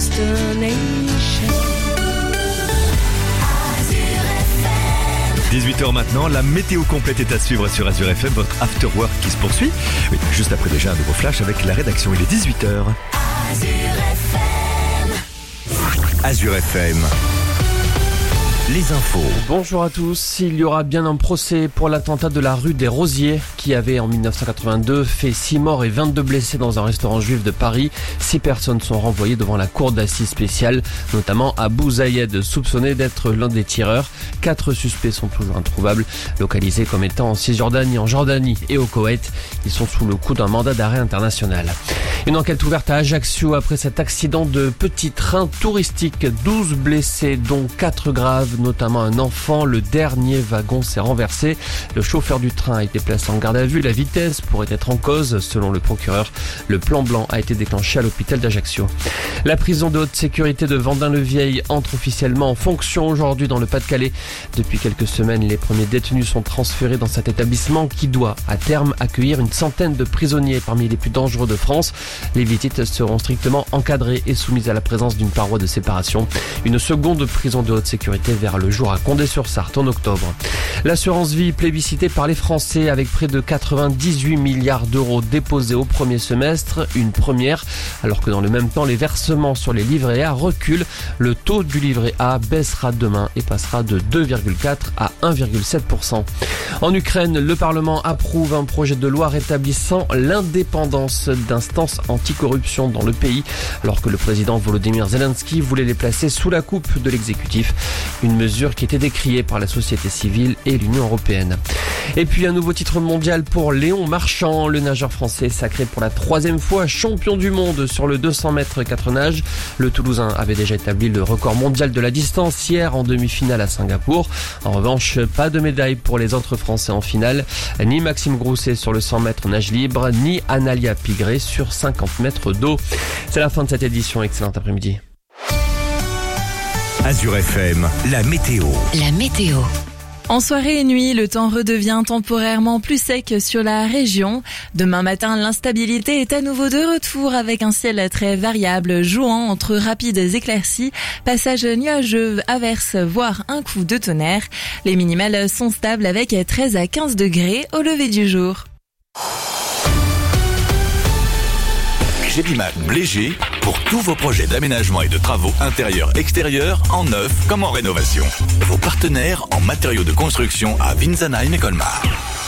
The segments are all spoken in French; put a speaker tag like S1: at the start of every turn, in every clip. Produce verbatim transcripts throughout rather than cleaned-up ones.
S1: destination.
S2: dix-huit heures maintenant, la météo complète est à suivre sur Azure F M, votre after work qui se poursuit. Oui, juste après déjà un nouveau flash avec la rédaction, il est dix-huit heures.
S3: Azure F M.
S2: Azure F M. Les infos.
S4: Bonjour à tous. Il y aura bien un procès pour l'attentat de la rue des Rosiers qui avait en dix-neuf cent quatre-vingt-deux fait six morts et vingt-deux blessés dans un restaurant juif de Paris. Six personnes sont renvoyées devant la cour d'assises spéciale, notamment Abou Zayed, soupçonné d'être l'un des tireurs. Quatre suspects sont toujours introuvables, localisés comme étant en Cisjordanie, en Jordanie et au Koweït. Ils sont sous le coup d'un mandat d'arrêt international. Une enquête ouverte à Ajaccio après cet accident de petit train touristique. douze blessés, dont quatre graves, notamment un enfant. Le dernier wagon s'est renversé. Le chauffeur du train a été placé en garde à vue. La vitesse pourrait être en cause, selon le procureur. Le plan blanc a été déclenché à l'hôpital d'Ajaccio. La prison de haute sécurité de Vendin-le-Vieil entre officiellement en fonction aujourd'hui dans le Pas-de-Calais. Depuis quelques semaines, les premiers détenus sont transférés dans cet établissement qui doit, à terme, accueillir une centaine de prisonniers parmi les plus dangereux de France. Les visites seront strictement encadrées et soumises à la présence d'une paroi de séparation. Une seconde prison de haute sécurité verra le jour à Condé-sur-Sarthe en octobre. L'assurance vie plébiscitée par les Français avec près de quatre-vingt-dix-huit milliards d'euros déposés au premier semestre, une première, alors que dans le même temps les versements sur les livrets A reculent. Le taux du livret A baissera demain et passera de deux virgule quatre à un virgule sept pour cent. En Ukraine, le Parlement approuve un projet de loi rétablissant l'indépendance d'instances anticorruption dans le pays, alors que le président Volodymyr Zelensky voulait les placer sous la coupe de l'exécutif. Une mesure qui était décriée par la société civile et l'Union européenne. Et puis un nouveau titre mondial pour Léon Marchand. Le nageur français sacré pour la troisième fois champion du monde sur le deux cents mètres quatre nages. Le Toulousain avait déjà établi le record mondial de la distance hier en demi-finale à Singapour. En revanche, pas de médaille pour les autres Français en finale. Ni Maxime Grousset sur le cent mètres nage libre, ni Analia Pigré sur cinquante mètres d'eau. C'est la fin de cette édition. Excellent après-midi.
S2: Azure F M, la météo.
S3: La météo.
S5: En soirée et nuit, le temps redevient temporairement plus sec sur la région. Demain matin, l'instabilité est à nouveau de retour avec un ciel très variable, jouant entre rapides éclaircies, passages nuageux, averses, voire un coup de tonnerre. Les minimales sont stables avec treize à quinze degrés au lever du jour.
S6: Gélimac Bléger pour tous vos projets d'aménagement et de travaux intérieurs, extérieurs, en neuf comme en rénovation. Vos partenaires en matériaux de construction à Winsenheim et Colmar.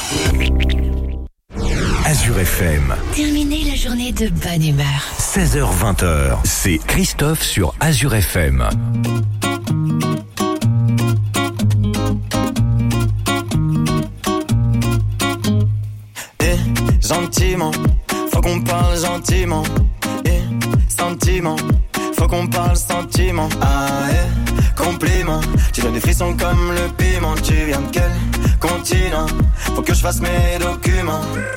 S2: Azure F M.
S3: Terminez la journée de bonne humeur.
S2: seize heures vingt, c'est Christophe sur Azure F M.
S7: Eh, gentiment. Faut qu'on parle gentiment, eh, sentiment. Faut qu'on parle sentiment, ah eh, compliment. Tu donnes des frissons comme le piment. Tu viens de quel continent? Faut que je fasse mes documents.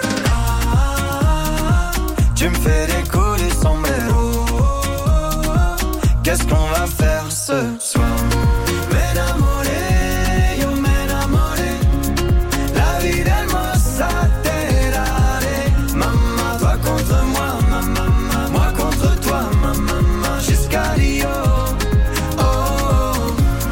S7: Tu me fais décoller sombrero. Qu'est-ce qu'on va faire ce soir? M'enamoré, yo m'enamoré. La vie d'hermosa. Contre moi, ma maman, moi contre toi, ma maman, jusqu'à Rio. Oh, oh.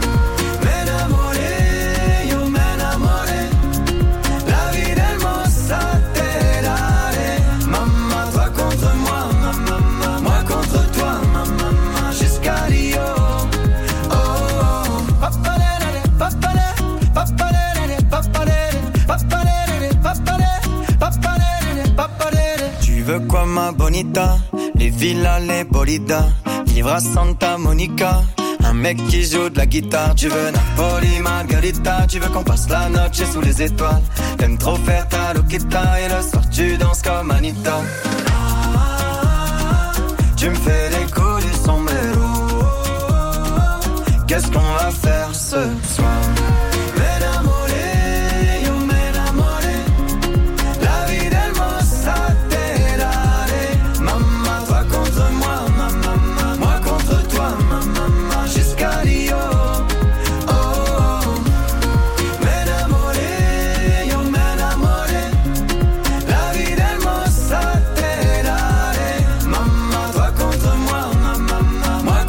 S7: M'enamoré, yo m'enamoré. La vie d'hermosa te daré. Maman, toi contre moi, ma maman, moi contre toi, ma maman, jusqu'à Rio. Oh, oh. Papalele, papalele, papalele, papalele, papalele, papalele, papalele, papalele. Tu veux quoi ma bonita? Les villas, les bolidas, vivre à Santa Monica. Un mec qui joue de la guitare. Tu veux Napoli, Margarita. Tu veux qu'on passe la noche sous les étoiles. T'aimes trop faire ta loquita. Et le soir tu danses comme Anita. Tu me fais décoller sombrero. Qu'est-ce qu'on va faire ce soir? Moi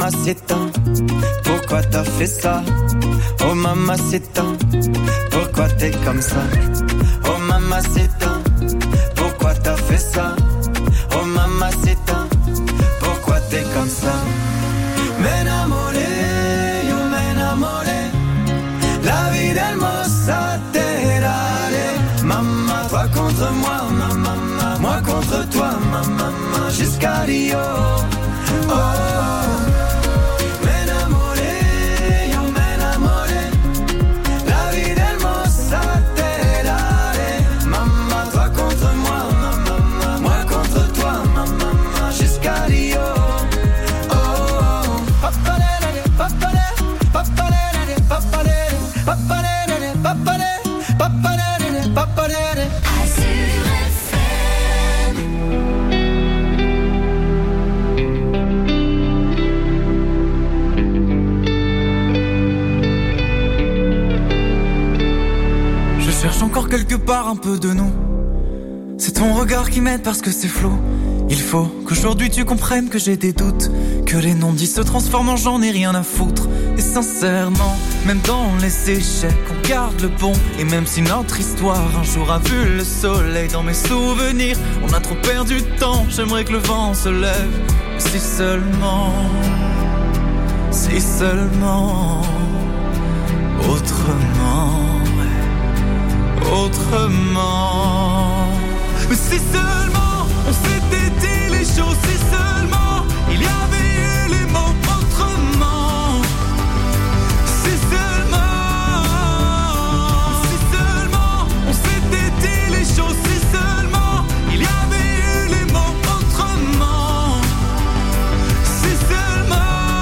S7: mamacita, pourquoi t'as fait ça? Oh mamacita, pourquoi t'es comme ça? Oh mamacita, pourquoi t'as fait ça? Oh mamacita, pourquoi t'es comme ça? M'enamoré, yo m'enamoré, la vie hermosa te daré. Maman, toi contre moi, maman, moi contre toi, maman, jusqu'à Rio. Oh, m'enamoré, yo m'enamoré, la vie hermosa te daré. Maman, toi contre moi, maman, moi contre toi, maman, jusqu'à Rio.
S1: Je cherche encore quelque part un peu de nous. C'est ton regard qui m'aide parce que c'est flou. Il faut qu'aujourd'hui tu comprennes que j'ai des doutes, que les non-dits se transforment en j'en ai rien à foutre. Et sincèrement, même dans les échecs, on garde le bon. Et même si notre histoire un jour a vu le soleil dans mes souvenirs, on a trop perdu de temps, j'aimerais que le vent se lève. Si seulement, si seulement, autrement, autrement. Mais si seulement on s'était dit les choses, si seulement il y avait eu les mots autrement. Si seulement, si seulement on s'était dit les choses, si seulement il y avait eu les mots autrement. Si seulement,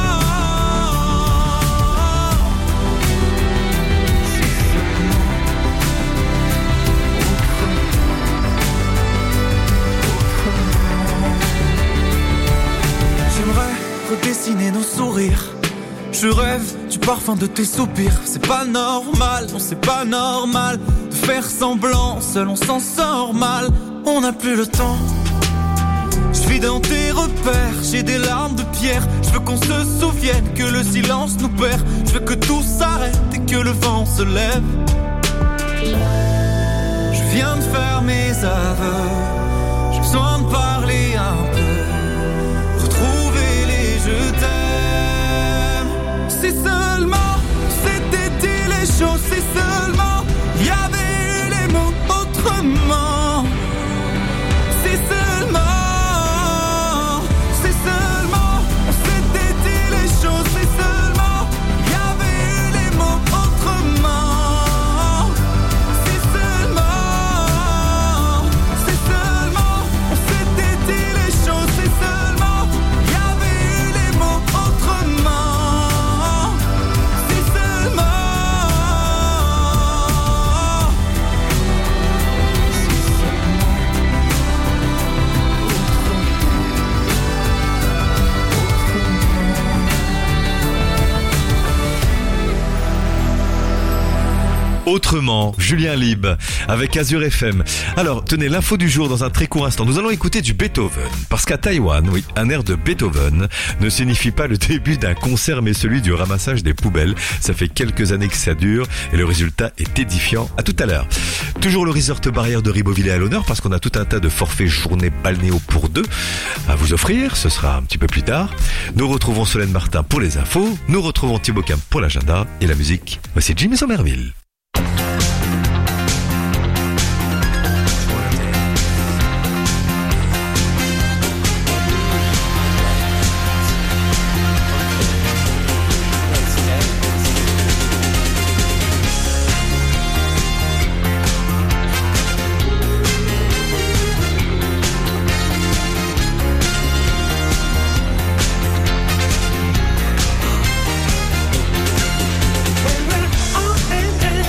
S1: si seulement, redessiner nos sourires. Je rêve du parfum de tes soupirs. C'est pas normal, non c'est pas normal de faire semblant, seul on s'en sort mal. On n'a plus le temps. Je vis dans tes repères, j'ai des larmes de pierre. Je veux qu'on se souvienne que le silence nous perd. Je veux que tout s'arrête et que le vent se lève. Je viens de faire mes aveux, j'ai besoin de parler un peu. Je t'aime. Si seulement c'était dit les choses, si seulement il y avait eu les mots autrement. Si seulement, si seulement c'était dit les choses, si seulement il y avait eu les mots autrement. Si seulement, si seulement c'était dit les choses, si seulement
S2: Autrement, Julien Lieb avec Azure F M. Alors, tenez, l'info du jour dans un très court instant. Nous allons écouter du Beethoven. Parce qu'à Taïwan, oui, un air de Beethoven ne signifie pas le début d'un concert, mais celui du ramassage des poubelles. Ça fait quelques années que ça dure et le résultat est édifiant. À tout à l'heure. Toujours le resort barrière de Ribeauvillé à l'honneur parce qu'on a tout un tas de forfaits journée balnéo pour deux à vous offrir. Ce sera un petit peu plus tard. Nous retrouvons Solène Martin pour les infos. Nous retrouvons Thibaut Camp pour l'agenda et la musique. Voici Jimmy Somerville.
S8: When we're all in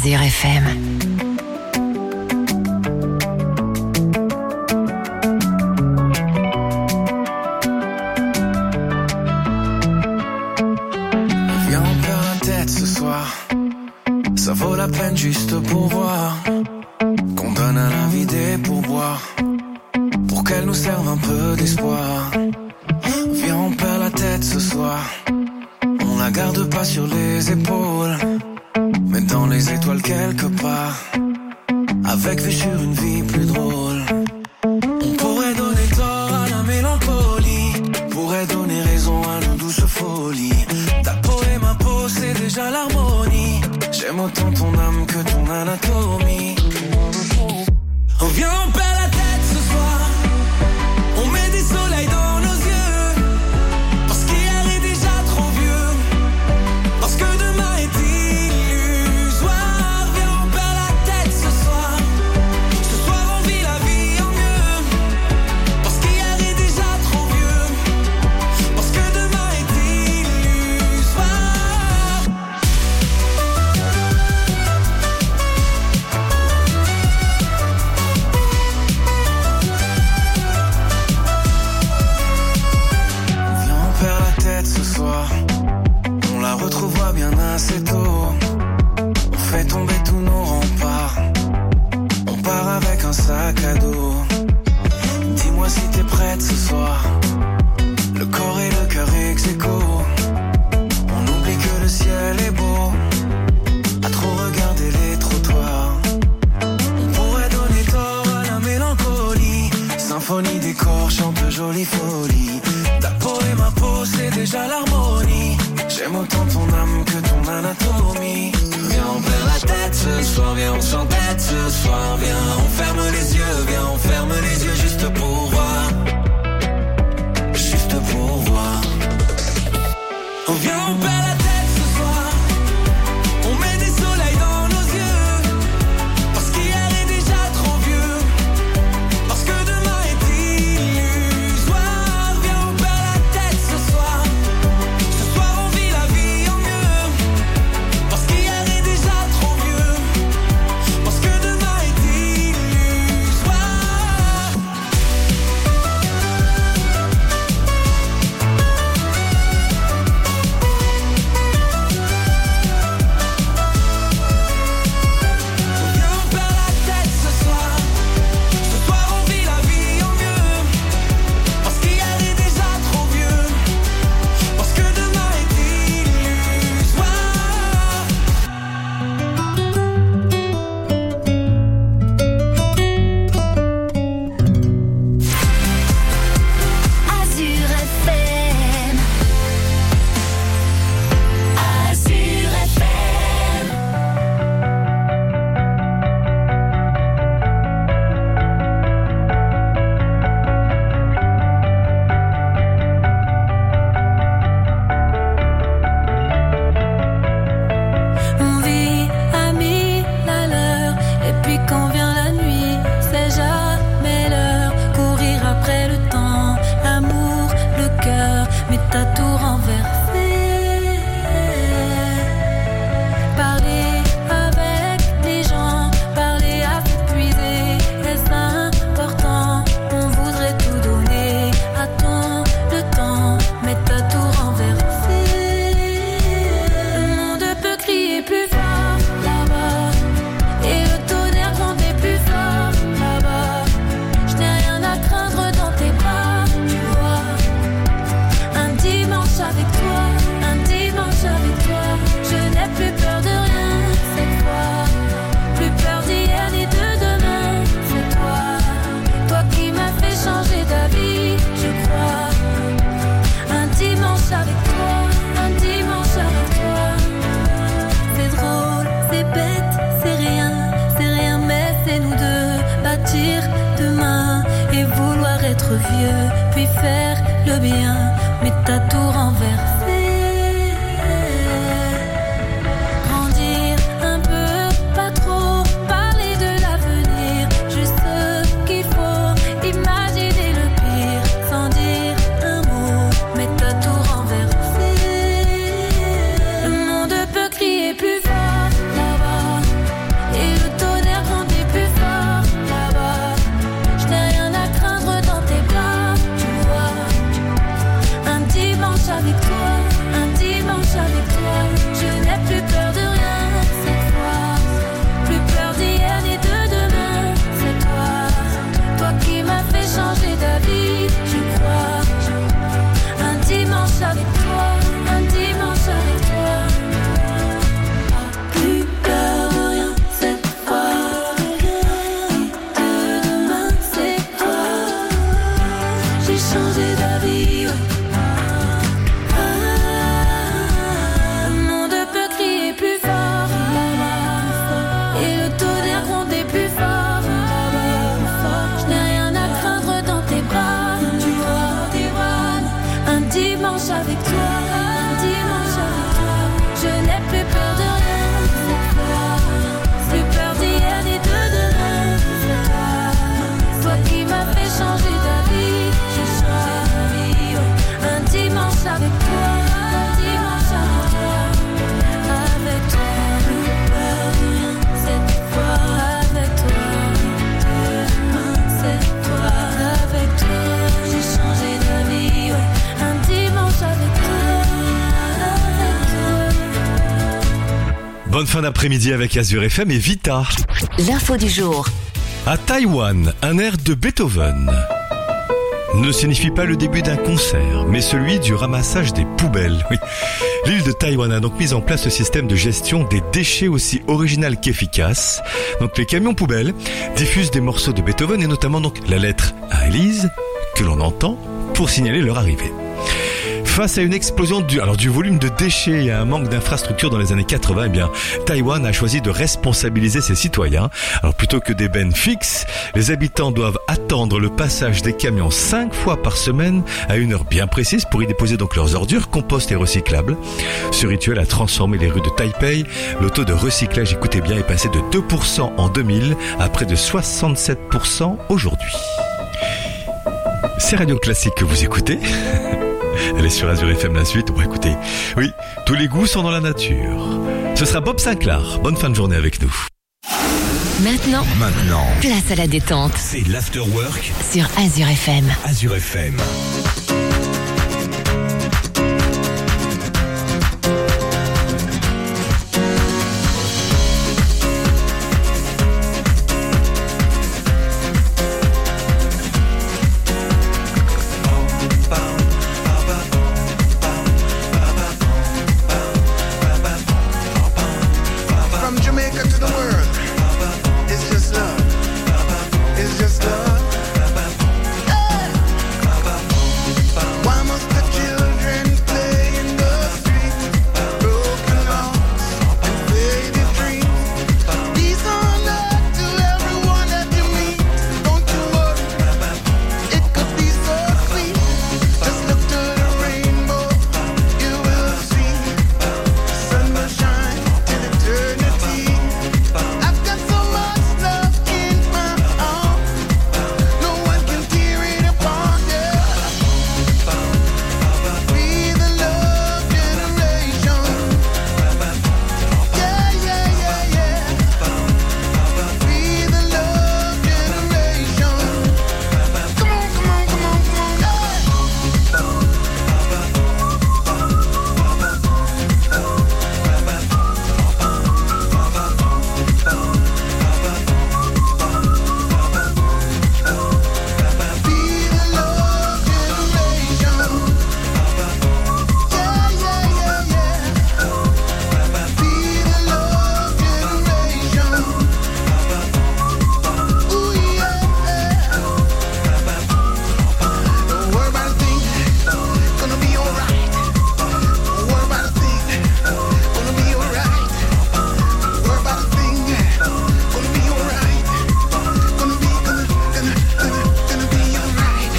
S3: Azure F M.
S7: Viens, on perd la tête ce soir. Ça vaut la peine juste pour voir qu'on donne à la vie des pourboires pour qu'elle nous serve un peu d'espoir. Viens, on perd la tête ce soir. On la garde pas sur les épaules, mais dans les étoiles quelque part, avec vue sur une vie plus drôle. On pourrait donner tort à la mélancolie, pourrait donner raison à nos douces folies. Ta peau et ma peau, c'est déjà l'harmonie. J'aime autant ton âme que ton anatomie. On vient, on perd la tête ce soir. On met des soleils dans nos yeux, parce qu'hier est déjà trop vieux, parce que demain est illusoire. Viens, on perd la tête ce soir. Ce soir on vit la vie en mieux, parce qu'hier est déjà trop vieux, parce que demain est illusoire. Viens, on perd la tête ce soir. On la retrouvera bien assez tôt. On fait tomber tous nos remparts. On part avec un sac à dos. Dis-moi si t'es prête ce soir. Le corps et le cœur ex aequo. On oublie que le ciel est beau, à trop regarder les trottoirs. On pourrait donner tort à la mélancolie. Symphonie des corps chante jolie folie. Ta peau et ma peau, c'est déjà l'harmonie. J'aime autant ton âme que ton anatomie. Viens, on perd la tête ce soir. Viens, on s'entête ce soir. Viens, on ferme les yeux. Viens, on ferme les yeux juste pour voir. Juste pour voir. On vient, on perd la tête ce soir. On met des soleils dans nos yeux, parce qu'hier est déjà trop vieux, parce que demain est illusoire. Viens, on perd la tête ce soir. Ce soir on vit la vie en mieux, parce qu'hier est déjà trop vieux, parce que demain est illusoire. Viens, on perd la tête ce soir. Ce soir on vit la vie en mieux, parce qu'hier est déjà trop vieux, parce que demain est illusoire.
S3: Azure F M. Azure F M.
S8: On vit à mille à l'heure, et puis quand vient la nuit, c'est jamais l'heure. Courir après le temps, l'amour, le cœur, mais t'as tout renversé. Parler avec les gens, parler à s'épuiser, est-ce important? On voudrait tout donner, attends le temps, mais t'as tout renversé. Le monde peut crier plus fort là-bas, et le tonnerre gronder plus fort là-bas. Je n'ai rien à craindre dans tes bras, tu vois. Un dimanche avec toi, un dimanche avec toi. Je n'ai plus peur de rien cette fois, plus peur d'hier ni de demain. C'est toi, toi qui m'as fait changer d'avis, je crois. Un dimanche avec toi, un dimanche avec toi. C'est drôle, c'est bête, c'est rien, c'est rien, mais c'est nous deux. Bâtir demain et vouloir être vieux, puis faire le bien, mais t'as tout renversé. Grandir un peu, pas trop, parler de l'avenir, juste ce qu'il faut, imaginer le pire, sans dire un mot, mais t'as tout renversé. Le monde peut crier plus fort là-bas, avec toi. Je n'ai plus peur de rien cette fois. Plus peur d'hier ni de demain. C'est toi, toi qui m'as fait changer d'avis. Je crois. Un dimanche avec toi, un dimanche avec toi. Plus peur de rien cette fois. De demain c'est toi. J'ai changé d'avis. Ouais. Le monde peut crier plus fort et le tonnerre gronder plus fort. Je n'ai rien à craindre dans tes bras. Tu vois, tu vois. Un dimanche avec toi, un dimanche avec toi. Je n'ai plus peur de rien cette fois. Plus peur d'hier ni de demain. C'est toi, toi qui m'as fait changer d'avis. J'ai choisi un dimanche avec toi, un dimanche avec toi. Avec toi, plus peur de rien cette fois. Avec toi, demain c'est toi. Avec toi, j'ai changé d'avis. Ouais. Un dimanche avec toi, avec toi.
S2: Bonne fin d'après-midi avec Azure F M et Vita.
S3: L'info du jour.
S2: À Taïwan, un air de Beethoven ne signifie pas le début d'un concert, mais celui du ramassage des poubelles. Oui. L'île de Taïwan a donc mis en place ce système de gestion des déchets aussi original qu'efficace. Donc les camions poubelles diffusent des morceaux de Beethoven et notamment donc la lettre à Élise que l'on entend pour signaler leur arrivée. Face à une explosion du, alors du volume de déchets et à un manque d'infrastructures dans les années quatre-vingts, eh bien, Taïwan a choisi de responsabiliser ses citoyens. Alors plutôt que des bennes fixes, les habitants doivent attendre le passage des camions cinq fois par semaine à une heure bien précise pour y déposer donc leurs ordures, compost et recyclables. Ce rituel a transformé les rues de Taipei. Le taux de recyclage, écoutez bien, est passé de deux pour cent en deux mille à près de soixante-sept pour cent aujourd'hui. C'est Radio Classique que vous écoutez. Elle est sur Azure F M la suite. Bon, écoutez, oui, tous les goûts sont dans la nature. Ce sera Bob Sinclair. Bonne fin de journée avec nous.
S3: Maintenant,
S6: Maintenant,
S3: place à la détente
S6: c'est l'afterwork
S3: sur Azure F M.
S6: Azure F M.
S7: From Jamaica to the world, it's just love. It's just love. Hey! Why must the children play in the street? Broken hearts and faded dreams. Peace on earth to everyone that you meet. Don't you worry, it could be so sweet. Just look to the rainbow, you will see. Sun will shine till eternity. I've got so much love in my arms, no one can tear it apart. Yeah. We the love generation. Yeah, yeah, yeah, yeah. We the love generation. Come on, come on, come on, come on. Be the love generation. Yeah, yeah, yeah, yeah. Be the love generation. Ooh, yeah. Don't worry about a thing, gonna be alright. Don't worry about a thing, gonna be alright. Don't worry about a thing, gonna be alright. Gonna be, gonna, gonna, gonna, gonna be alright.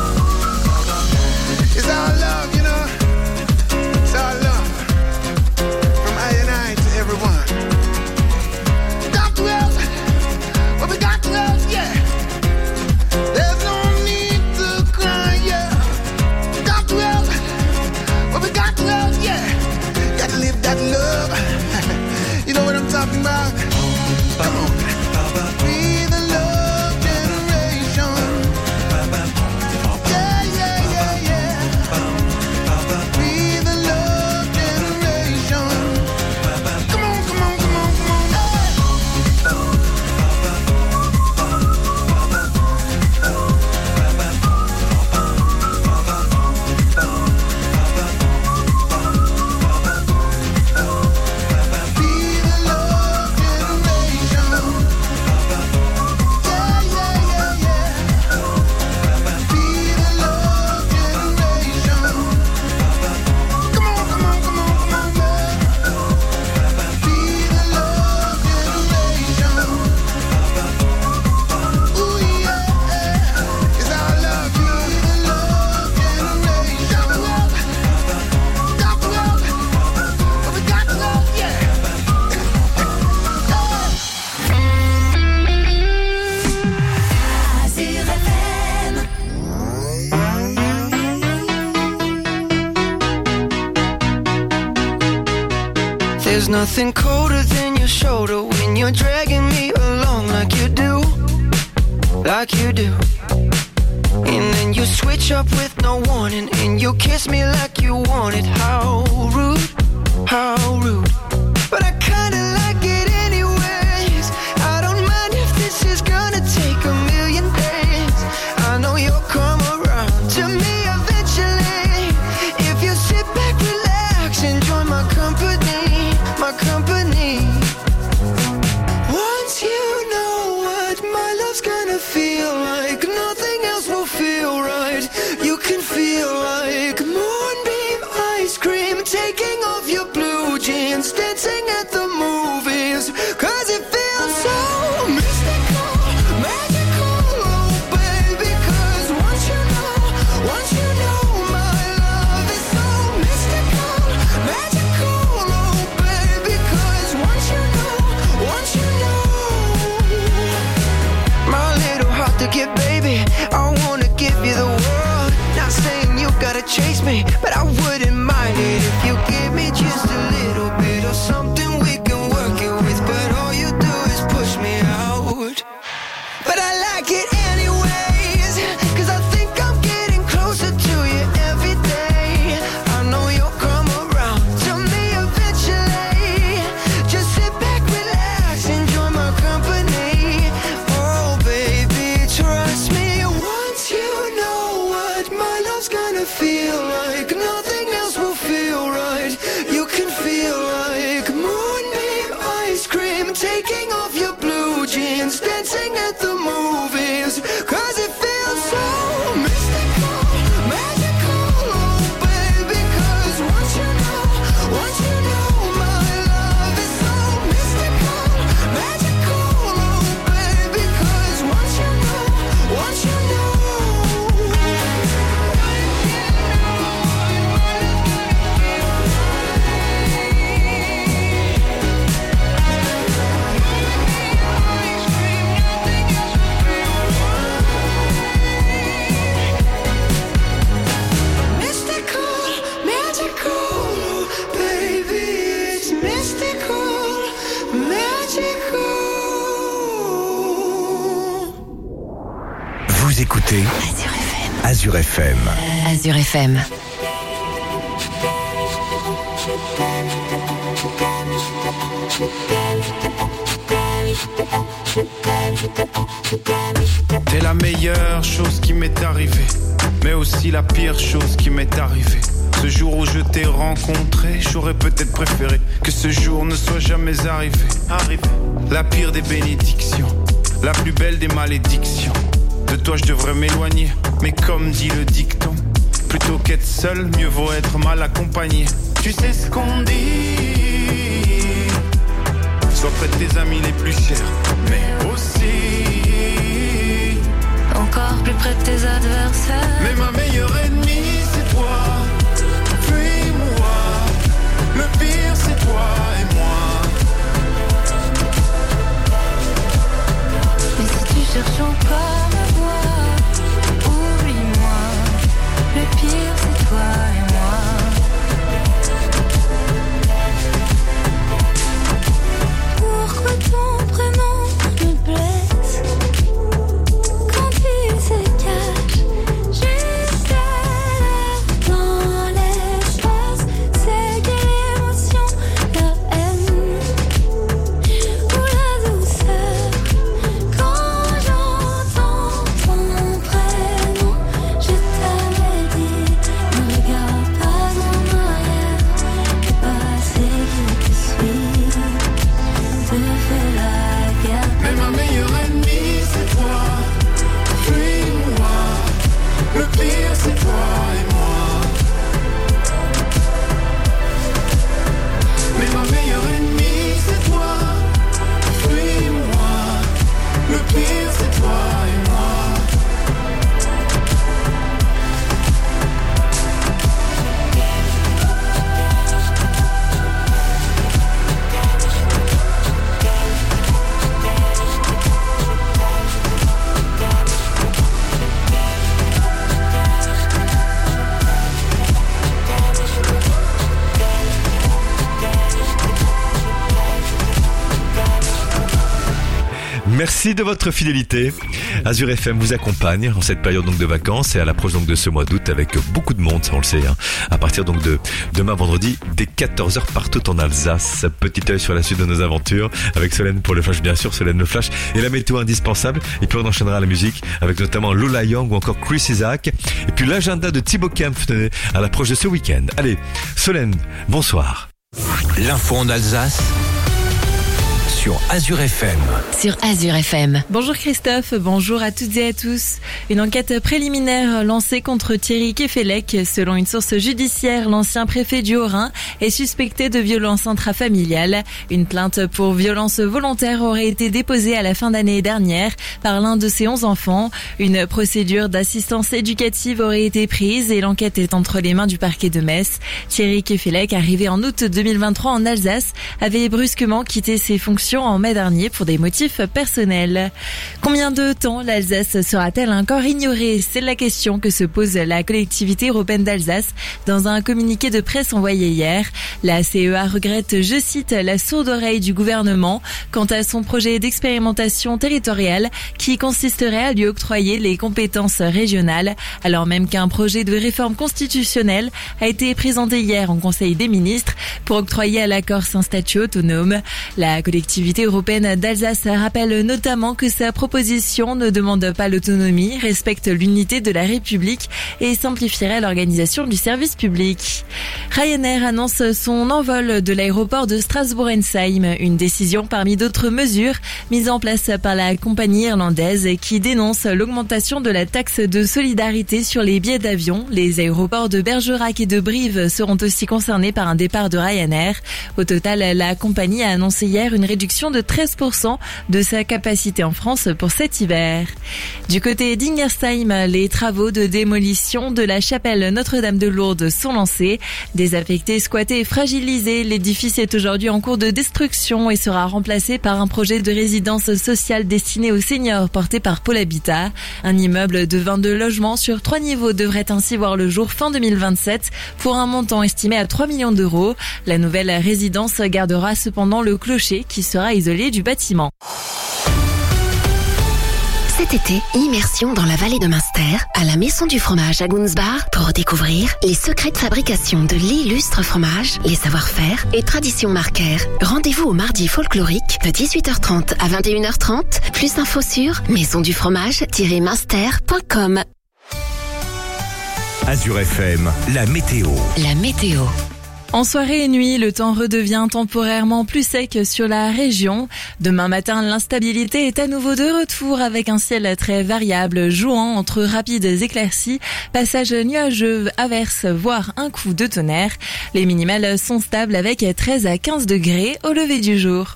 S7: It's our love, you know. It's our love. From I and I to everyone. Got to help. Well, we got to help, yeah. There's no need to cry, yeah. Got to help. Well, we got to help, yeah. Got to live that love. You know what I'm talking about? Come on. Be the love generation. Yeah, yeah, yeah, yeah. Be the love generation. There's nothing colder than your shoulder when you're dragging me along like you do, like you do. And then you switch up with no warning, and you kiss me like you want it. How rude, how rude. But I kinda like it anyways. I don't mind if this is gonna take a million days. I know you'll come around to me eventually. If you sit back, relax, enjoy my company, my company. Once you know what my love's gonna feel like, nothing else will feel right. You can feel like moonbeam ice cream, taking off your blue jeans, dancing at the movies, cause it feels so mystical, magical, oh baby. Cause once you know, once you know my love is so mystical, magical, oh baby. Cause once you know, once you know, my little heart to get, baby, I wanna give you the world. Not saying you gotta chase me, but I wouldn't mind it if you give me just a little bit of something we can work it with. But all you do is push me out. But I like it anyways, cause I think I'm getting closer to you every day. I know you'll come around to me eventually. Just sit back, relax, enjoy my company. Oh baby, trust me. Once you know what my love's gonna feel like, nothing else will feel right. You can feel like moonbeam ice cream, taking off your blue jeans, dancing at the movies, cause it feels so mystical, magical, oh baby. Cause once you know, once you know my love is so mystical, magical, oh baby. Cause once you know, once you know. Mystical, magical, baby, it's mystical, magical.
S6: Vous écoutez
S3: Azure F M.
S6: Azure F M.
S3: Azure F M.
S9: T'es la meilleure chose qui m'est arrivée, mais aussi la pire chose qui m'est arrivée. Ce jour où je t'ai rencontré, j'aurais peut-être préféré que ce jour ne soit jamais arrivé. Arrivé. La pire des bénédictions, la plus belle des malédictions. De toi je devrais m'éloigner, mais comme dit le dicton, plutôt qu'être seul, mieux vaut être mal accompagné. Tu sais ce qu'on dit, sois près de tes amis les plus chers, mais aussi
S8: encore plus près de tes adversaires.
S9: Mais ma meilleure ennemie c'est toi, puis moi. Le pire c'est toi et moi.
S8: Mais si tu cherches encore à voir, oublie-moi. Le pire c'est toi et moi. Pourquoi ton prénom me blesse quand tu se caches juste à
S2: Merci de votre fidélité. Azure F M vous accompagne en cette période donc de vacances et à l'approche donc de ce mois d'août avec beaucoup de monde, ça on le sait, hein, à partir donc de demain vendredi dès quatorze heures partout en Alsace. Petit œil sur la suite de nos aventures avec Solène pour le flash, bien sûr, Solène le flash et la météo indispensable. Et puis on enchaînera la musique avec notamment Lola Young ou encore Chris Isaac. Et puis l'agenda de Thibaut Kempf à l'approche de ce week-end. Allez, Solène, bonsoir.
S3: L'info en Alsace sur Azure F M.
S5: Sur Azure F M. Bonjour Christophe, bonjour à toutes et à tous. Une enquête préliminaire lancée contre Thierry Kefelec. Selon une source judiciaire, l'ancien préfet du Haut-Rhin est suspecté de violences intrafamiliales. Une plainte pour violence volontaire aurait été déposée à la fin d'année dernière par l'un de ses onze enfants. Une procédure d'assistance éducative aurait été prise et l'enquête est entre les mains du parquet de Metz. Thierry Kefelec, arrivé en août deux mille vingt-trois en Alsace, avait brusquement quitté ses fonctions en mai dernier pour des motifs personnels. Combien de temps l'Alsace sera-t-elle encore ignorée? C'est la question que se pose la collectivité européenne d'Alsace dans un communiqué de presse envoyé hier. La C E A regrette, je cite, la sourde oreille du gouvernement quant à son projet d'expérimentation territoriale qui consisterait à lui octroyer les compétences régionales, alors même qu'un projet de réforme constitutionnelle a été présenté hier en Conseil des ministres pour octroyer à la Corse un statut autonome. La collectivité européenne d'Alsace rappelle notamment que sa proposition ne demande pas l'autonomie, respecte l'unité de la République et simplifierait l'organisation du service public. Ryanair annonce son envol de l'aéroport de Strasbourg-Ensheim, une décision parmi d'autres mesures mises en place par la compagnie irlandaise qui dénonce l'augmentation de la taxe de solidarité sur les billets d'avion. Les aéroports de Bergerac et de Brive seront aussi concernés par un départ de Ryanair. Au total, la compagnie a annoncé hier une réduction de treize pour cent de sa capacité en France pour cet hiver. Du côté d'Ingersheim, les travaux de démolition de la chapelle Notre-Dame de Lourdes sont lancés. Désaffecté, squatté et fragilisé, l'édifice est aujourd'hui en cours de destruction et sera remplacé par un projet de résidence sociale destiné aux seniors porté par Pôle Habitat. Un immeuble de vingt-deux logements sur trois niveaux devrait ainsi voir le jour fin deux mille vingt-sept pour un montant estimé à trois millions d'euros. La nouvelle résidence gardera cependant le clocher qui sera isolé du bâtiment.
S10: Cet été, immersion dans la vallée de Münster, à la Maison du Fromage à Gunzbach, pour découvrir les secrets de fabrication de l'illustre fromage, les savoir-faire et traditions marquaires. Rendez-vous au mardi folklorique de dix-huit heures trente à vingt et une heures trente. Plus d'infos sur maison du fromage tiret münster point com.
S3: Azure F M, la météo.
S10: La météo.
S5: En soirée et nuit, le temps redevient temporairement plus sec sur la région. Demain matin, l'instabilité est à nouveau de retour avec un ciel très variable, jouant entre rapides éclaircies, passages nuageux, averses, voire un coup de tonnerre. Les minimales sont stables avec treize à quinze degrés au lever du jour.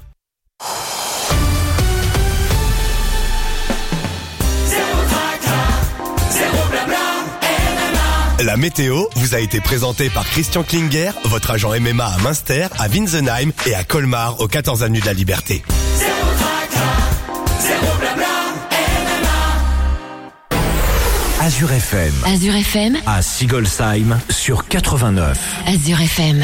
S11: La météo vous a été présentée par Christian Klinger, votre agent M M A à Münster, à Winsenheim et à Colmar, aux quatorze avenue de la Liberté.
S7: Zéro tracas, zéro blabla, M M A.
S3: Azure F M.
S10: Azure F M.
S3: À Sigolsheim sur quatre-vingt-neuf.
S10: Azure F M.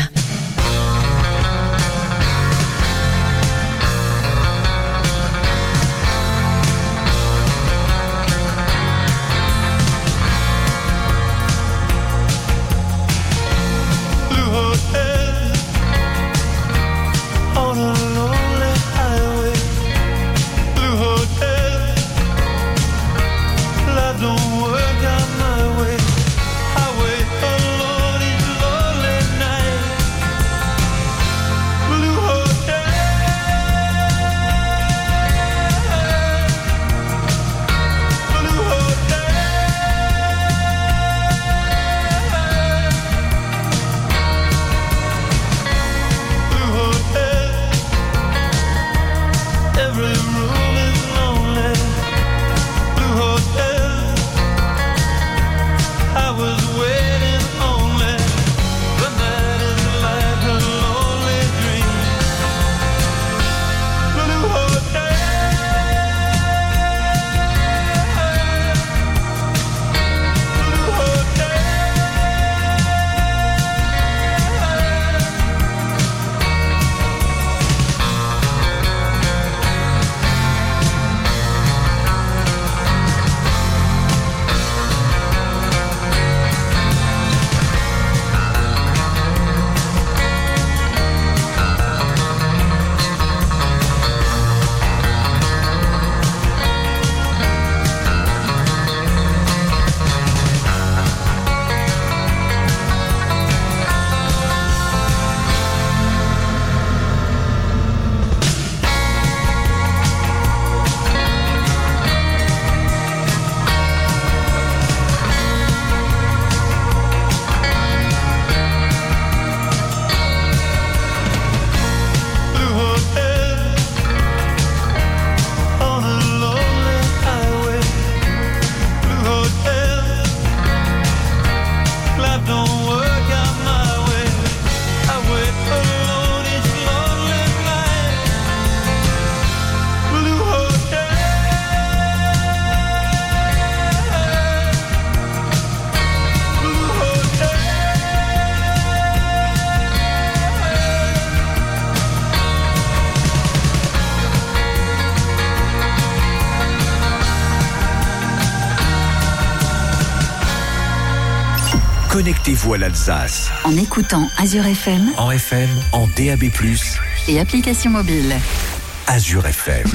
S3: Connectez-vous à l'Alsace.
S12: En écoutant Azure F M.
S3: En F M, en D A B plus.
S12: Et application mobile.
S3: Azure F M.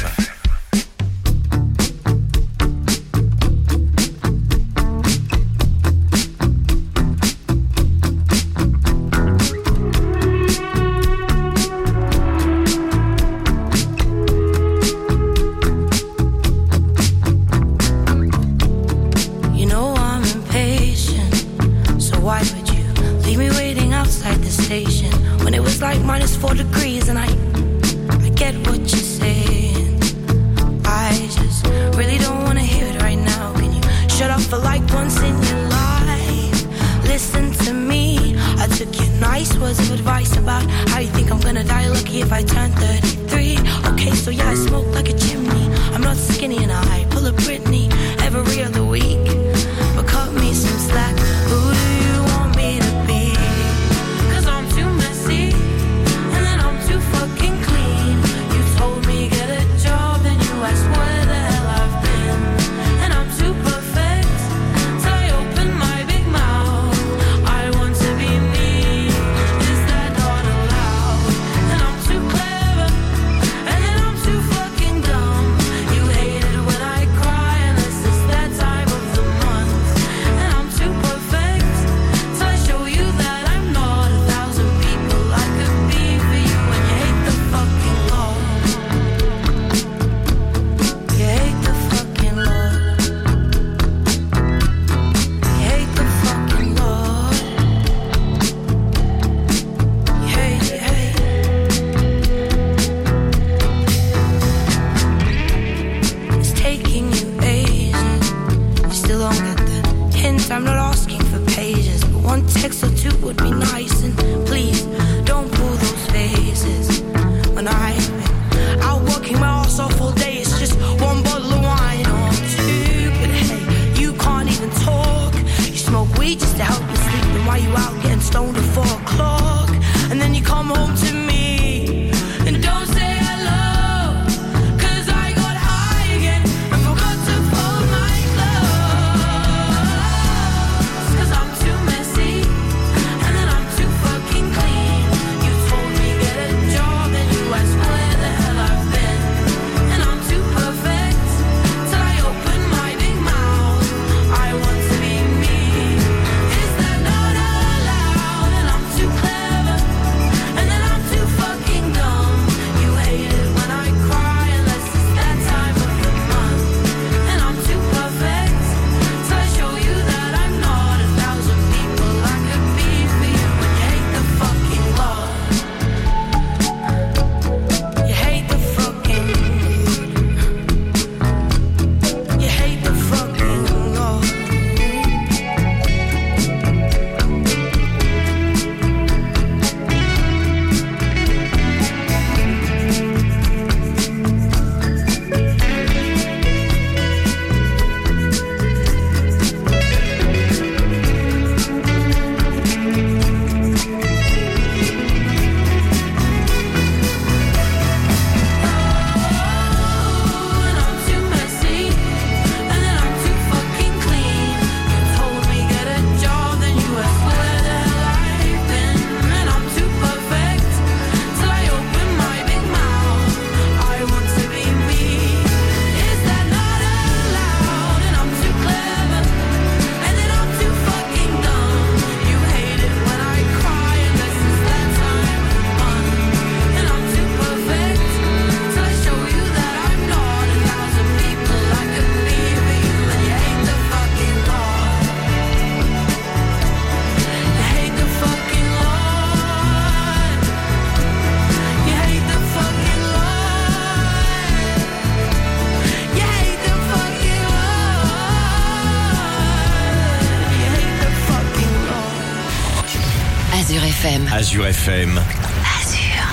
S3: F M. Azure F M.
S10: Azure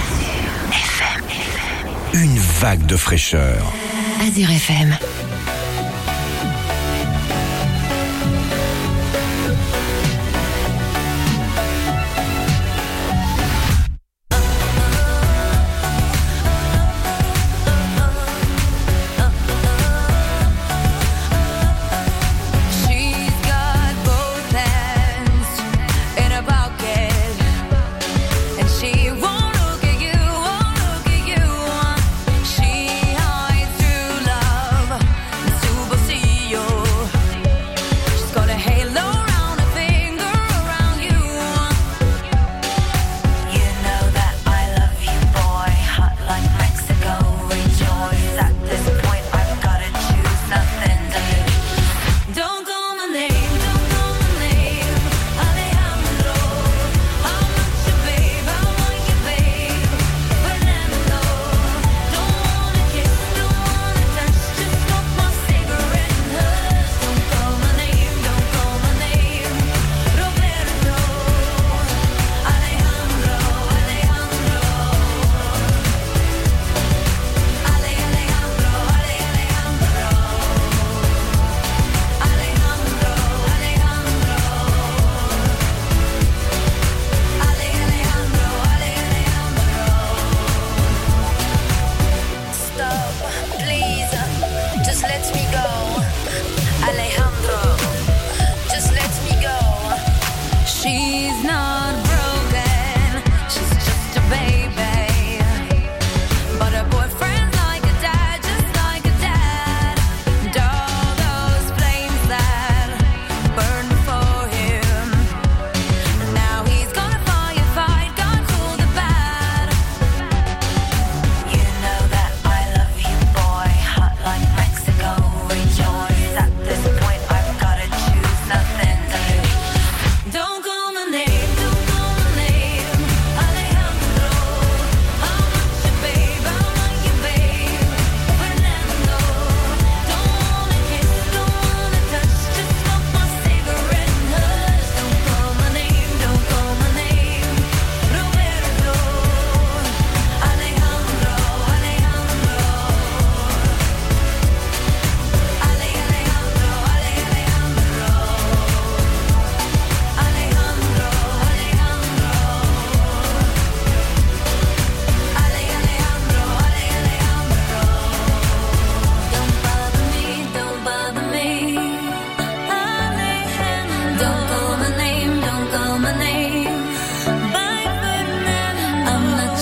S10: F M.
S3: Une vague de fraîcheur.
S10: Azure F M.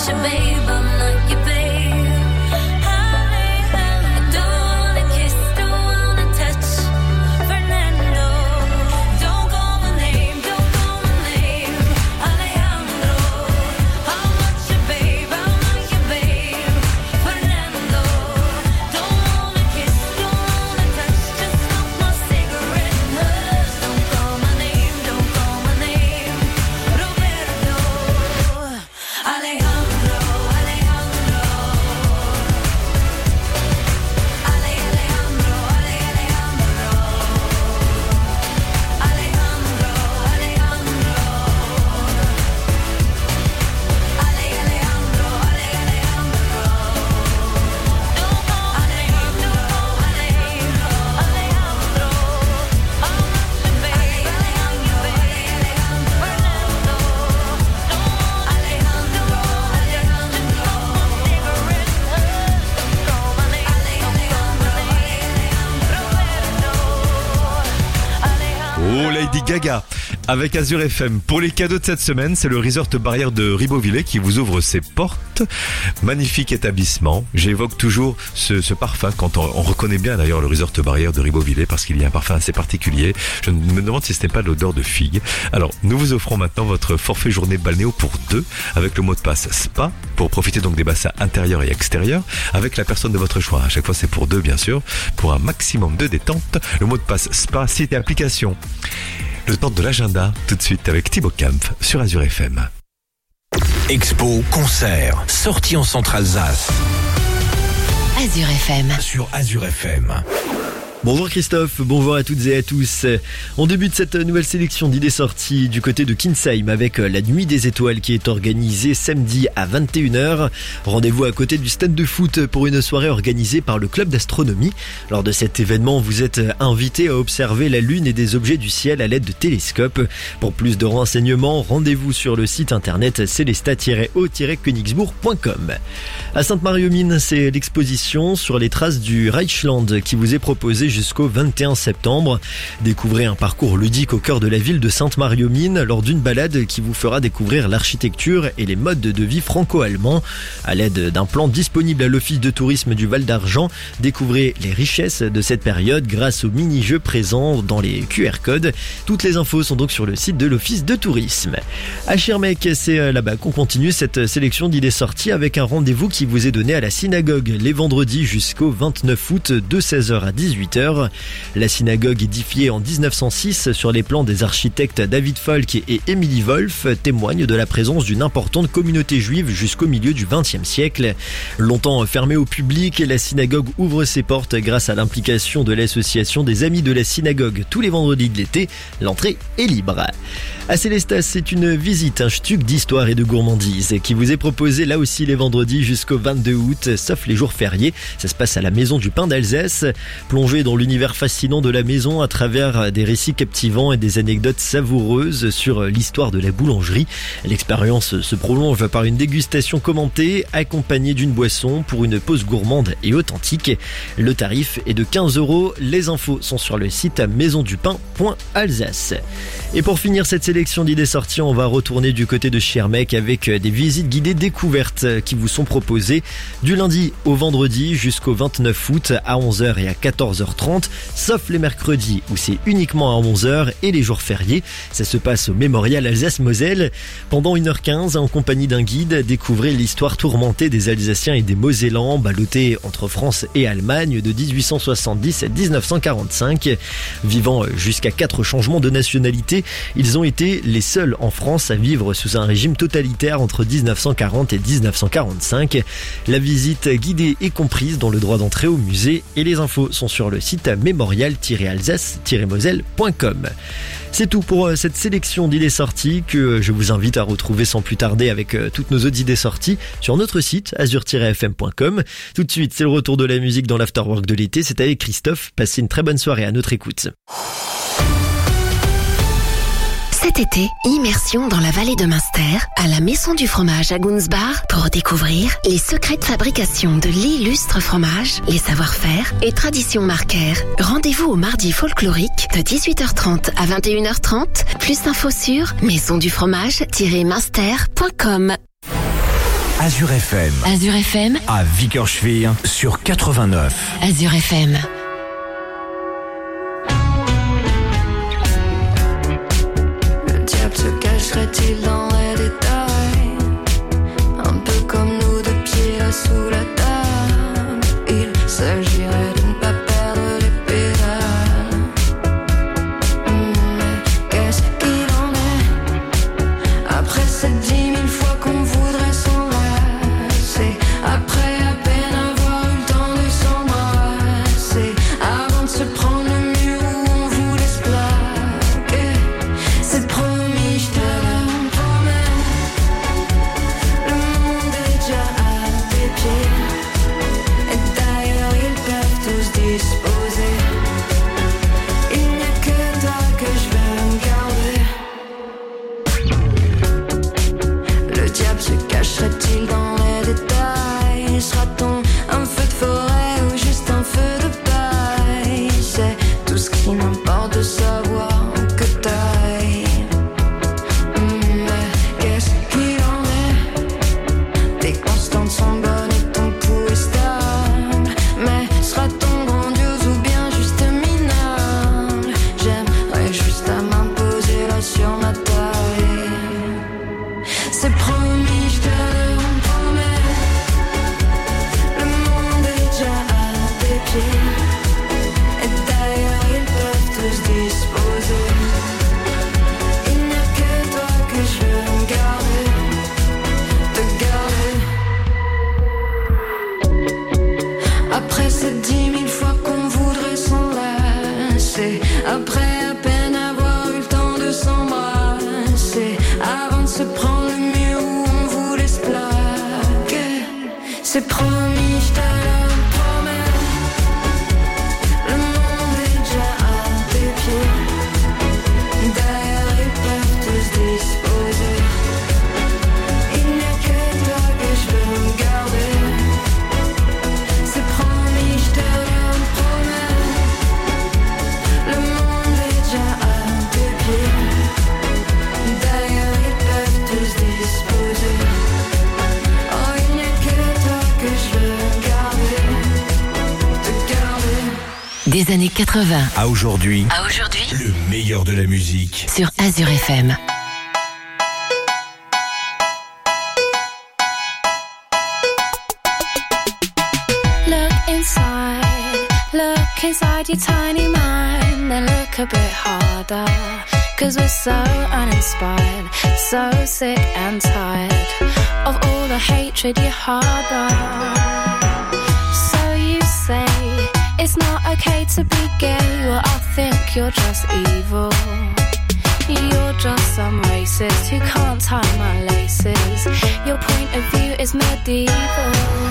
S8: not your babe, I'm not your babe. I don't wanna kiss, don't wanna touch. Fernando, don't call my name, don't call my name. Alejandro, I'm not your babe, I'm not your babe. Fernando, don't wanna kiss, don't wanna touch. Just smoke my cigarette and hush. Don't call my name, don't call my name. Roberto, Alejandro, Alejandro. Ale, Alejandro, Ale, Alejandro. Alejandro, Alejandro. Ale, Alejandro, Ale, Alejandro. Don't call my name, don't call my name. Alejandro, I'm not your babe, Alejandro, Alejandro. Fernando, don't Alejandro, Alejandro. Cigarette, don't call my name, Alejandro, Alejandro.
S2: Oh, Lady Gaga avec Azure F M. Pour les cadeaux de cette semaine, c'est le Resort Barrière de Ribeauvillé qui vous ouvre ses portes. Magnifique établissement. J'évoque toujours ce, ce parfum quand on, on reconnaît bien d'ailleurs le Resort Barrière de Ribeauvillé parce qu'il y a un parfum assez particulier. Je me demande si ce n'est pas l'odeur de figue. Alors, nous vous offrons maintenant votre forfait journée balnéo pour deux avec le mot de passe SPA pour profiter donc des bassins intérieurs et extérieurs avec la personne de votre choix. À chaque fois, c'est pour deux, bien sûr, pour un maximum de détente. Le mot de passe SPA, site et application. Le temps de l'agenda, tout de suite avec Thibaut Kampf sur Azure F M.
S3: Expo, concert, sortie en Centre-Alsace
S10: Azure F M.
S3: sur Azure F M.
S13: Bonjour Christophe, bonjour à toutes et à tous. On débute cette nouvelle sélection d'idées sorties du côté de Kinsheim avec la Nuit des Étoiles qui est organisée samedi à vingt et une heures. Rendez-vous à côté du stade de foot pour une soirée organisée par le club d'astronomie. Lors de cet événement, vous êtes invité à observer la Lune et des objets du ciel à l'aide de télescopes. Pour plus de renseignements, rendez-vous sur le site internet celesta tiret o tiret königsbourg point com. À Sainte-Marie-aux-Mines, c'est l'exposition sur les traces du Reichsland qui vous est proposée jusqu'au vingt et un septembre. Découvrez un parcours ludique au cœur de la ville de Sainte-Marie-aux-Mines lors d'une balade qui vous fera découvrir l'architecture et les modes de vie franco-allemands. À l'aide d'un plan disponible à l'Office de tourisme du Val d'Argent, découvrez les richesses de cette période grâce aux mini-jeux présents dans les Q R codes. Toutes les infos sont donc sur le site de l'Office de tourisme. À Schirmeck, c'est là-bas qu'on continue cette sélection d'idées sorties avec un rendez-vous qui vous est donné à la synagogue les vendredis jusqu'au vingt-neuf août de seize heures à dix-huit heures. La synagogue édifiée en dix-neuf cent six sur les plans des architectes David Falk et Emily Wolf témoigne de la présence d'une importante communauté juive jusqu'au milieu du vingtième siècle. Longtemps fermée au public, la synagogue ouvre ses portes grâce à l'implication de l'association des Amis de la Synagogue tous les vendredis de l'été. L'entrée est libre. À Célestas, c'est une visite, un stuc d'histoire et de gourmandise qui vous est proposé là aussi les vendredis jusqu'au vingt-deux août, sauf les jours fériés. Ça se passe à la Maison du Pain d'Alsace. Plongez dans l'univers fascinant de la maison à travers des récits captivants et des anecdotes savoureuses sur l'histoire de la boulangerie. L'expérience se prolonge par une dégustation commentée accompagnée d'une boisson pour une pause gourmande et authentique. Le tarif est de quinze euros. Les infos sont sur le site maison du pain point alsace. Et pour finir cette sélection d'idées sorties, on va retourner du côté de Schirmeck avec des visites guidées découvertes qui vous sont proposées du lundi au vendredi jusqu'au vingt-neuf août à onze heures et à quatorze heures trente, sauf les mercredis où c'est uniquement à onze heures et les jours fériés. Ça se passe au Mémorial Alsace-Moselle. Pendant une heure quinze, en compagnie d'un guide, découvrez l'histoire tourmentée des Alsaciens et des Mosellans, ballottés entre France et Allemagne de dix-huit cent soixante-dix à dix-neuf cent quarante-cinq. Vivant jusqu'à quatre changements de nationalité, ils ont été les seuls en France à vivre sous un régime totalitaire entre dix-neuf cent quarante et dix-neuf cent quarante-cinq. La visite guidée est comprise dans le droit d'entrée au musée et les infos sont sur le site mémorial tiret alsace tiret moselle point com. C'est tout pour cette sélection d'idées sorties que je vous invite à retrouver sans plus tarder avec toutes nos autres idées sorties sur notre site azure tiret f m point com. Tout de suite, c'est le retour de la musique dans l'afterwork de l'été. C'est avec Christophe. Passez une très bonne soirée à notre écoute.
S10: Cet été, immersion dans la vallée de Münster, à la Maison du Fromage à Gunsbach, pour découvrir les secrets de fabrication de l'illustre fromage, les savoir-faire et traditions marquaires. Rendez-vous au mardi folklorique de dix-huit heures trente à vingt et une heures trente. Plus d'infos sur maison du fromage tiret münster point com.
S3: Azure F M.
S10: Azure F M.
S3: À Vickerschwil sur quatre-vingt-neuf.
S10: Azure F M.
S8: Le diable se cacherait-il dans les détails? Un peu comme nous, de pieds sous la table. Il s'agirait de ne pas perdre les pédales. Mais qu'est-ce qu'il en est? Après ces dix mille fois qu'on voudrait s'enlacer, après à peine avoir eu le temps de s'embrasser, avant de se prendre le mur où on voulait se plaquer. C'est promis, je te le promets. Le monde est déjà à tes pieds. Et d'ailleurs ils peuvent tous disposer. Il n'y a que toi que je veux me garder. Le diable se cacherait-il dans les détails? Sera-t-on un feu de forêt ou juste un feu de paille? C'est tout ce qui m'importe de savoir que taille. Mais qu'est-ce qu'il en est? Tes constantes sont bonnes et ton pouls est stable. Mais sera-t-on grandiose ou bien juste minable? J'aimerais juste à m'imposer là sur ma taille. C'est promis, je te le promets. Le monde est déjà à tes pieds. Et d'ailleurs ils peuvent tous disposer. Il n'y a que toi que je veux me garder. Te garder. Après ces dix mille fois qu'on voudrait s'enlacer, après à peine avoir eu le temps de s'embrasser, avant de se prendre le mur où on voulait se plaquer. C'est promis, je te le promets. Le monde est déjà à tes pieds. D'ailleurs ils peuvent tous disposer. Il n'y a que toi que je veux me garder. C'est promis, je te le promets. Le monde est déjà à tes pieds. D'ailleurs ils peuvent tous disposer. Oh, il n'y a que toi que je veux garder. Te garder.
S10: Des années quatre-vingts
S3: À aujourd'hui,
S10: à aujourd'hui
S3: le meilleur de la musique.
S10: sur Azure F M.
S8: Look inside, look inside your tiny mind, then look a bit harder. Cause we're so uninspired, so sick and tired of all the hatred you harbor. So you say it's not okay to be gay, well I think you're just evil. You're just some racist who can't tie my laces. Your point of view is medieval.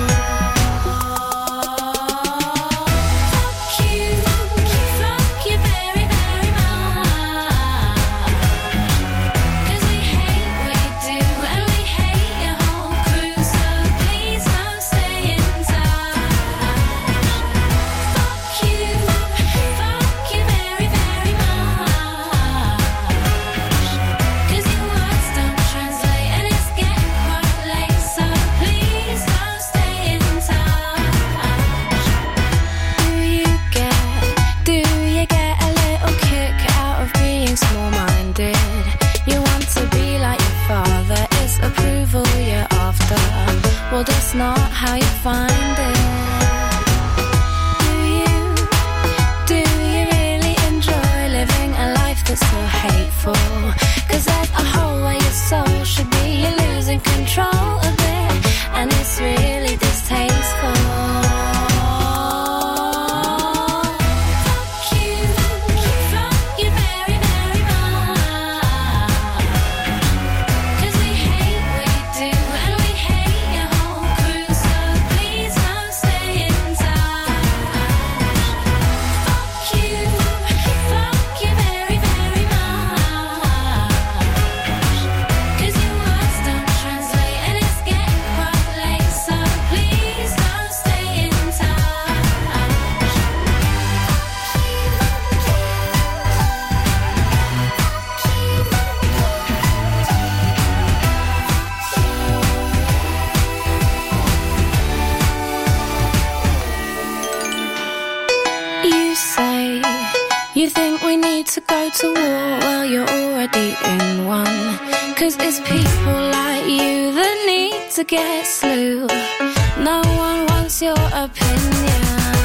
S8: Well, that's not how you find it. Do you, do you really enjoy living a life that's so hateful? Cause there's a hole where your soul should be. You're losing control of it, and it's really distasteful. Cause your words don't translate and it's getting to war while you're already in one. Cause it's people like you that need to get slew. No one wants your opinion.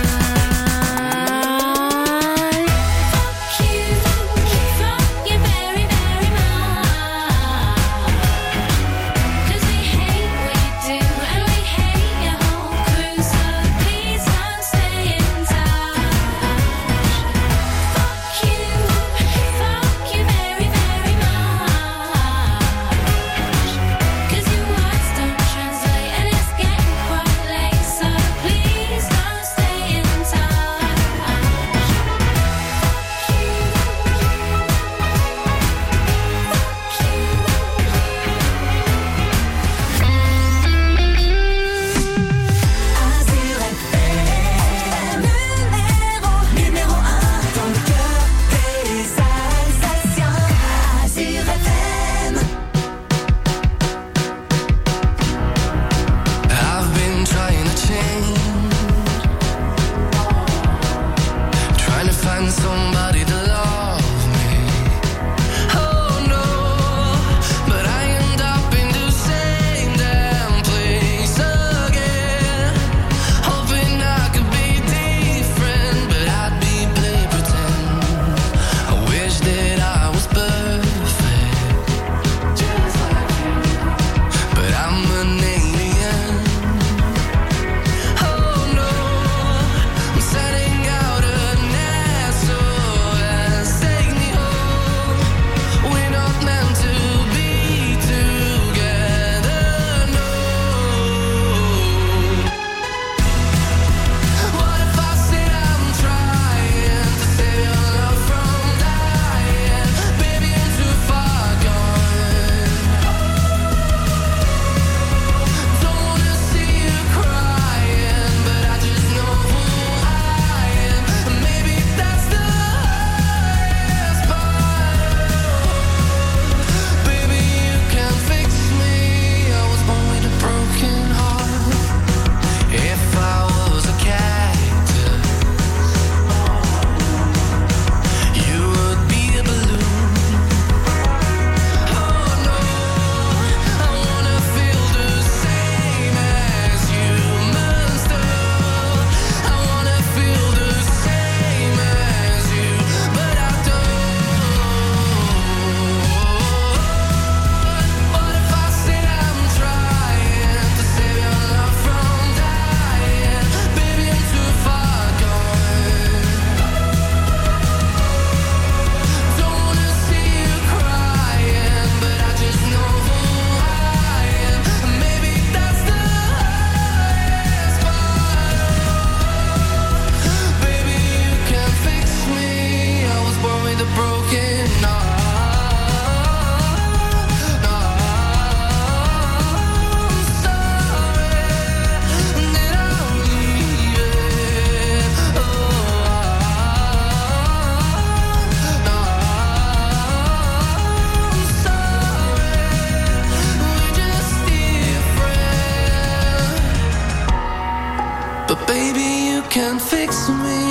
S14: can fix me.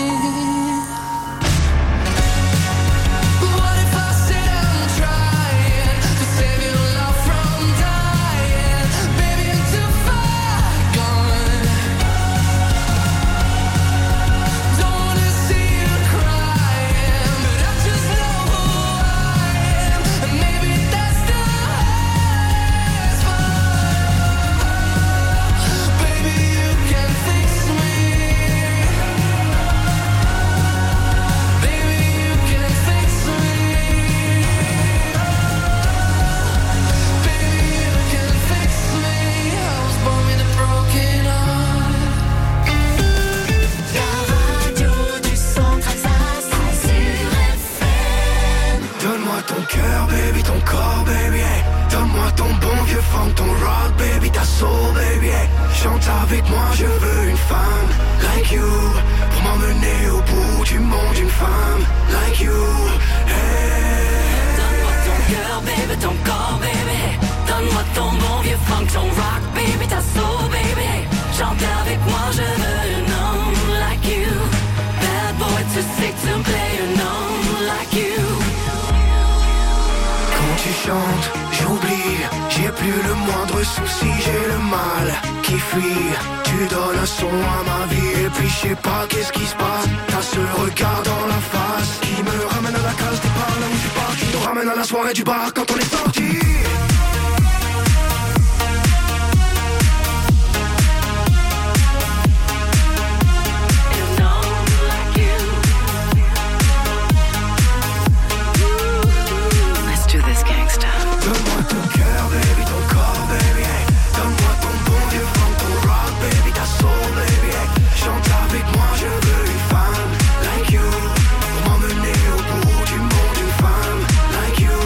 S7: Avec moi, je veux une femme like you pour m'emmener au bout du monde, une femme like you. Hey.
S15: Donne-moi ton cœur, baby, ton corps, baby. Donne-moi ton bon vieux funk, ton rock, baby, ta soul, baby. Chante avec moi, je veux un homme like you. Bad boy, too sick to play an homme like you.
S7: moindre souci, j'ai le mal qui fuit. Tu donnes un son à ma vie et puis je sais pas qu'est-ce qui se passe. T'as ce regard dans la face qui me ramène à la case départ, là où je pars, qui nous ramène à la soirée du bar quand on est sorti. Donne-moi ton cœur, baby, ton corps, baby, hey. Donne-moi ton bon vieux funk, ton rock, baby, ta soul, baby, hey. Chante avec moi, je veux une femme like you, pour m'emmener au bout du monde, une femme like you.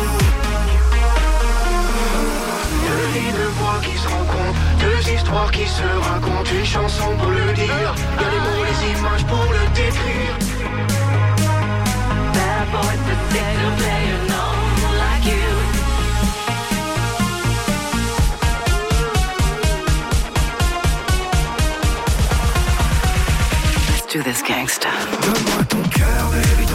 S7: Deux lignes de voix qui se rencontrent, deux histoires qui se racontent, une chanson pour le dire, y'a les mots, les images pour le décrire. Bad boy, the single player, no like you. Do this gangsta. Donne-moi ton cœur, baby,